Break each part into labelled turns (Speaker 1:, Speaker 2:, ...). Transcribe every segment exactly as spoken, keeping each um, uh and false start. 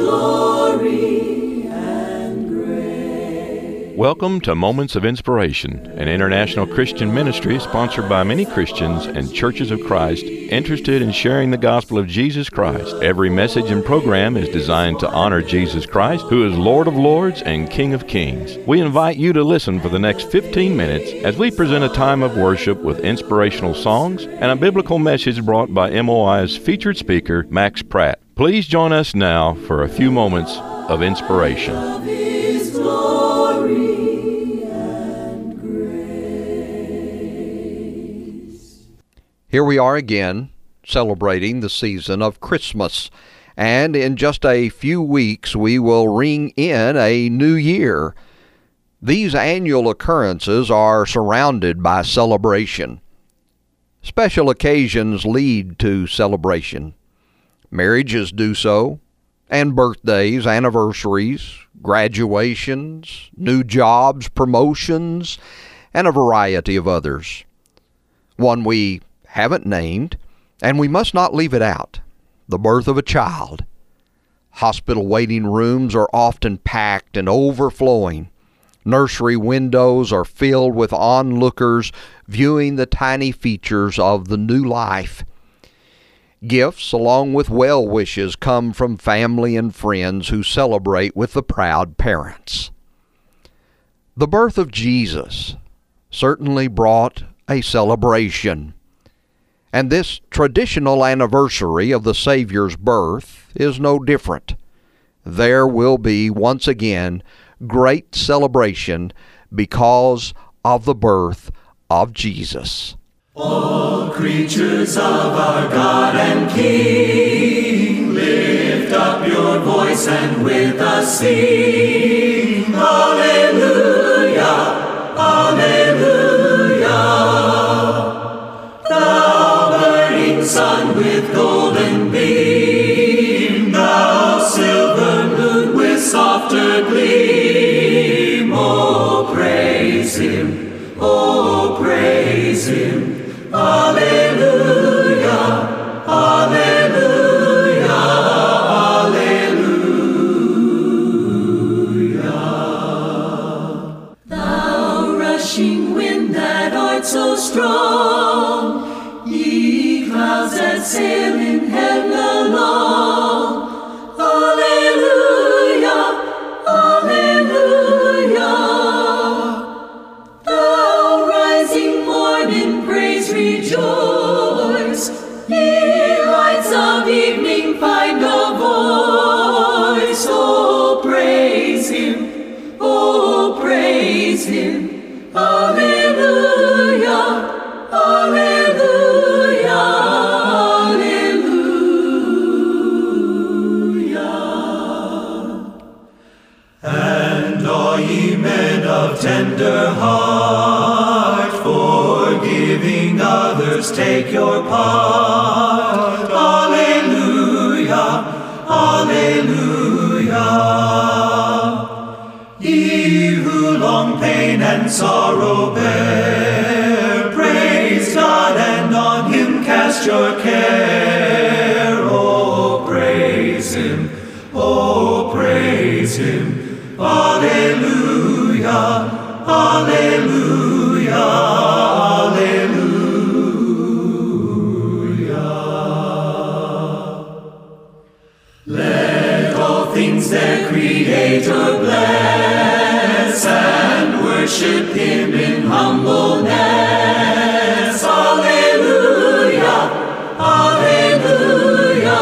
Speaker 1: glory and grace.
Speaker 2: Welcome to Moments of Inspiration, an international Christian ministry sponsored by many Christians and churches of Christ interested in sharing the gospel of Jesus Christ. Every message and program is designed to honor Jesus Christ, who is Lord of Lords and King of Kings. We invite you to listen for the next fifteen minutes as we present a time of worship with inspirational songs and a biblical message brought by M O I's featured speaker, Max Pratt. Please join us now for a few moments of inspiration.
Speaker 3: Here we are again, celebrating the season of Christmas, and in just a few weeks we will ring in a new year. These annual occurrences are surrounded by celebration. Special occasions lead to celebration. Marriages do so, and birthdays, anniversaries, graduations, new jobs, promotions, and a variety of others. One we haven't named, and we must not leave it out: the birth of a child. Hospital waiting rooms are often packed and overflowing. Nursery windows are filled with onlookers viewing the tiny features of the new life. Gifts along with well wishes come from family and friends who celebrate with the proud parents. The birth of Jesus certainly brought a celebration. And this traditional anniversary of the Savior's birth is no different. There will be once again great celebration because of the birth of Jesus.
Speaker 1: All creatures of our God and King, lift up your voice and with us sing. Alleluia, alleluia. Thou burning sun with golden beam, thou silver moon with softer gleam. Oh, praise him, oh, praise him. Alleluia, alleluia, alleluia. Thou rushing wind that art so strong, ye clouds that sail in heaven along. Alleluia, alleluia. Thou rising morn in praise rejoice, ye lights of evening find a voice. Oh, praise him, oh, praise him. Alleluia, alleluia, alleluia. And all ye men of tender heart, forgiving others, take your part. Alleluia, alleluia. Ye who long pain and sorrow bear, praise God and on him cast your care. Oh, praise him, oh, praise him. Alleluia, alleluia, alleluia. Let all things their Creator bless and worship him in humbleness. Alleluia, alleluia.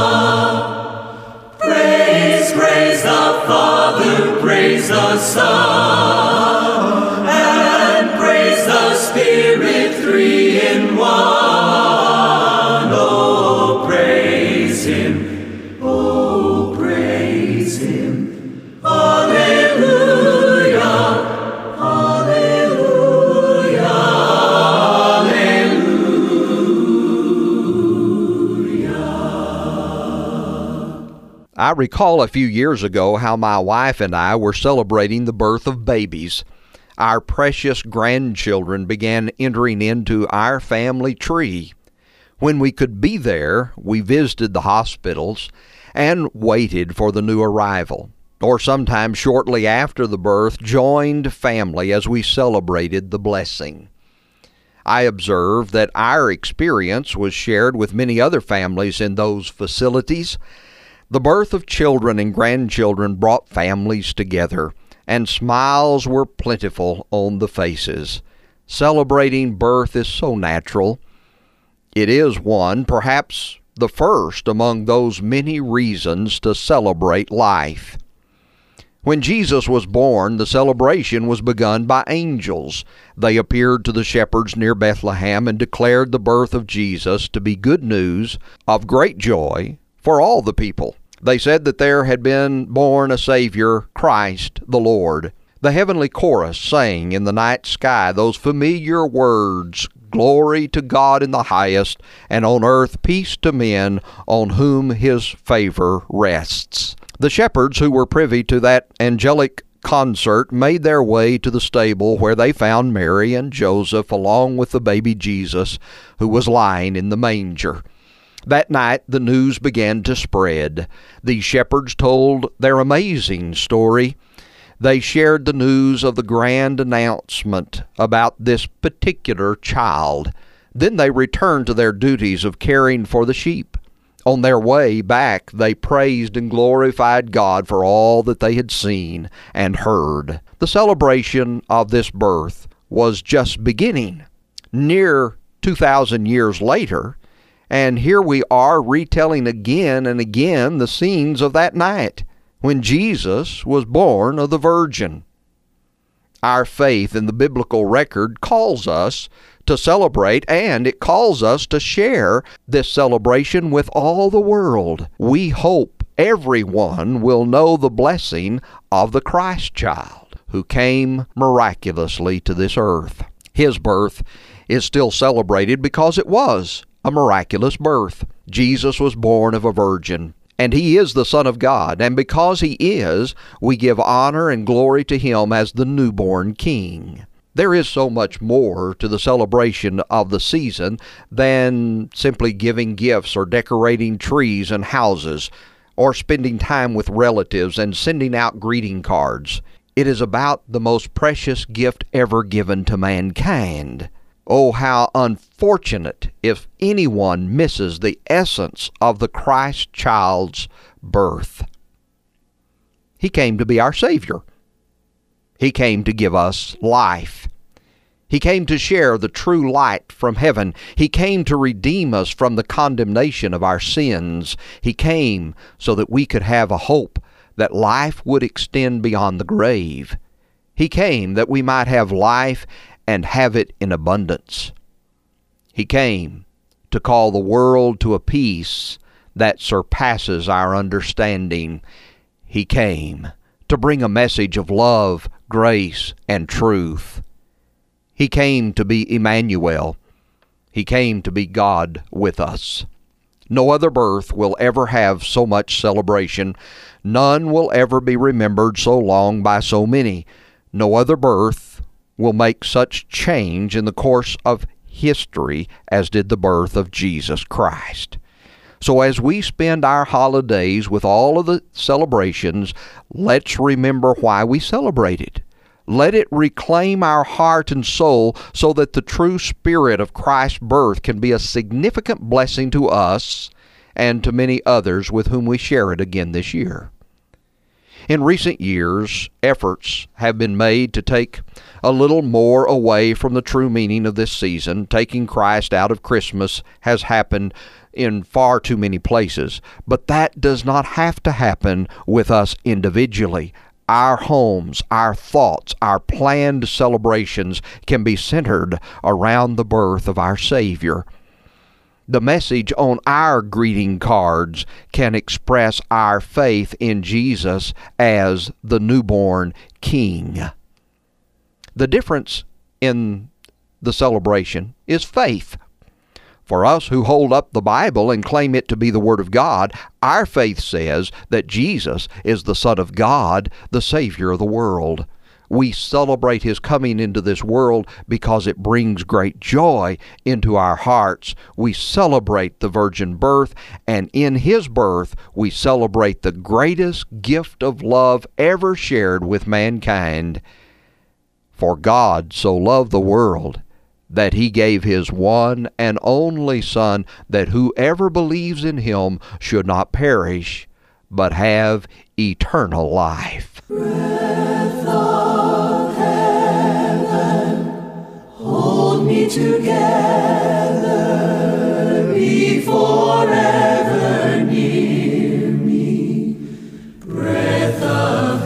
Speaker 1: Praise, praise the Father, praise the Son, and praise the Spirit, three in one. Oh, praise him, oh, praise him. Alleluia, alleluia, alleluia.
Speaker 3: I recall a few years ago how my wife and I were celebrating the birth of babies. Our precious grandchildren began entering into our family tree. When we could be there, we visited the hospitals, and waited for the new arrival, or sometime shortly after the birth, joined family as we celebrated the blessing. I observed that our experience was shared with many other families in those facilities. The birth of children and grandchildren brought families together, and smiles were plentiful on the faces. Celebrating birth is so natural. It is one, perhaps the first among those many reasons to celebrate life. When Jesus was born, the celebration was begun by angels. They appeared to the shepherds near Bethlehem and declared the birth of Jesus to be good news of great joy for all the people. They said that there had been born a Savior, Christ the Lord. The heavenly chorus sang in the night sky those familiar words, "Glory to God in the highest, and on earth peace to men on whom his favor rests." The shepherds who were privy to that angelic concert made their way to the stable, where they found Mary and Joseph along with the baby Jesus, who was lying in the manger. That night the news began to spread. These shepherds told their amazing story. They shared the news of the grand announcement about this particular child. Then they returned to their duties of caring for the sheep. On their way back, they praised and glorified God for all that they had seen and heard. The celebration of this birth was just beginning. Near two thousand years later, and here we are retelling again and again the scenes of that night when Jesus was born of the Virgin. Our faith in the biblical record calls us to celebrate, and it calls us to share this celebration with all the world. We hope everyone will know the blessing of the Christ child who came miraculously to this earth. His birth is still celebrated because it was a miraculous birth. Jesus was born of a virgin, and he is the Son of God, and because he is, we give honor and glory to him as the newborn King. There is so much more to the celebration of the season than simply giving gifts or decorating trees and houses or spending time with relatives and sending out greeting cards. It is about the most precious gift ever given to mankind. Oh, how unfortunate if anyone misses the essence of the Christ child's birth. He came to be our Savior. He came to give us life. He came to share the true light from heaven. He came to redeem us from the condemnation of our sins. He came so that we could have a hope that life would extend beyond the grave. He came that we might have life and have it in abundance. He came to call the world to a peace that surpasses our understanding. He came to bring a message of love, grace, and truth. He came to be Emmanuel. He came to be God with us. No other birth will ever have so much celebration. None will ever be remembered so long by so many. No other birth will make such change in the course of history as did the birth of Jesus Christ. So as we spend our holidays with all of the celebrations, let's remember why we celebrated. Let it reclaim our heart and soul so that the true spirit of Christ's birth can be a significant blessing to us and to many others with whom we share it again this year. In recent years, efforts have been made to take a little more away from the true meaning of this season. Taking Christ out of Christmas has happened in far too many places, but that does not have to happen with us individually. Our homes, our thoughts, our planned celebrations can be centered around the birth of our Savior. The message on our greeting cards can express our faith in Jesus as the newborn King. The difference in the celebration is faith. For us who hold up the Bible and claim it to be the Word of God, our faith says that Jesus is the Son of God, the Savior of the world. We celebrate His coming into this world because it brings great joy into our hearts. We celebrate the virgin birth, and in His birth we celebrate the greatest gift of love ever shared with mankind. For God so loved the world that He gave His one and only Son, that whoever believes in Him should not perish, but have eternal life.
Speaker 1: Breath of heaven, hold me together, be forever near me. Breath of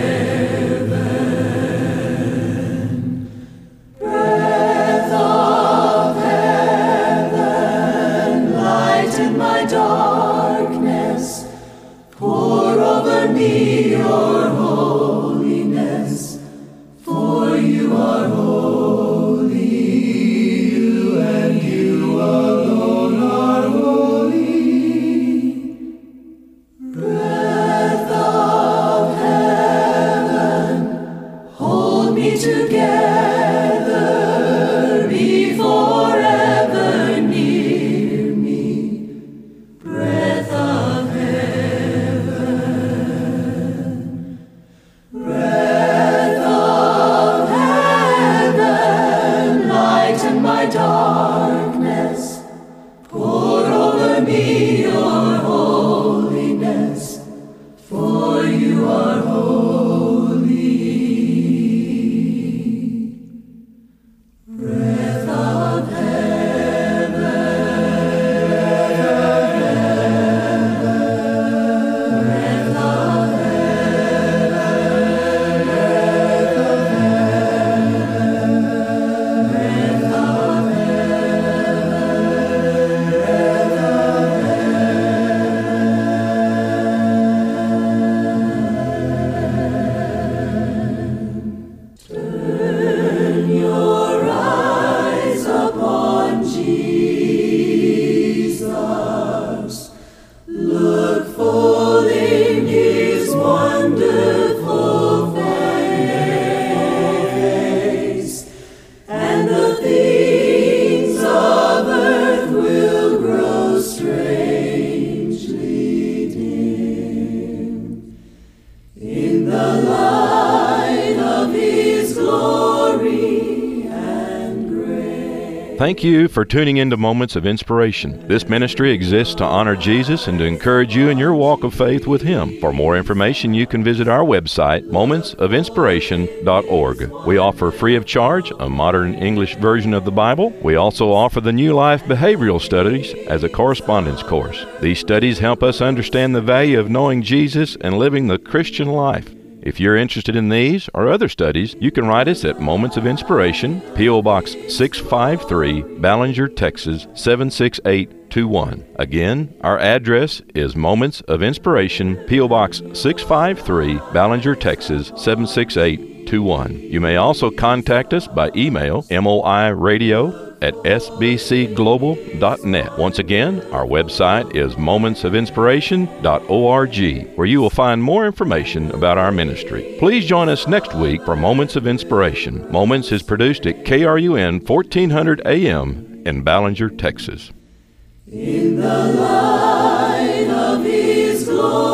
Speaker 1: heaven, breath of heaven, lighten my darkness, pour over me your holiness, for you are holy, you and you alone are holy. Breath of heaven, hold me together, be forever near me. Breath of heaven, breath of heaven, lighten my darkness, pour over me your holiness, for you are holy. Breath of turn your eyes upon Jesus. Look full in His wonderful face, and the things of earth will grow strangely dim in the light of His glory and grace.
Speaker 2: Thank you for tuning into Moments of Inspiration. This ministry exists to honor Jesus and to encourage you in your walk of faith with Him. For more information, you can visit our website, moments of inspiration dot org. We offer free of charge a modern English version of the Bible. We also offer the New Life Behavioral Studies as a correspondence course. These studies help us understand the value of knowing Jesus and living the Christian life. If you're interested in these or other studies, you can write us at Moments of Inspiration, P O. Box six five three, Ballinger, Texas seven six eight two one. Again, our address is Moments of Inspiration, P O. Box six five three, Ballinger, Texas seven six eight two one. You may also contact us by email, moiradio at s b c global dot net. Once again, our website is moments of inspiration dot org, where you will find more information about our ministry. Please join us next week for Moments of Inspiration. Moments is produced at K R U N fourteen hundred A M in Ballinger, Texas.
Speaker 1: In the light of His glory.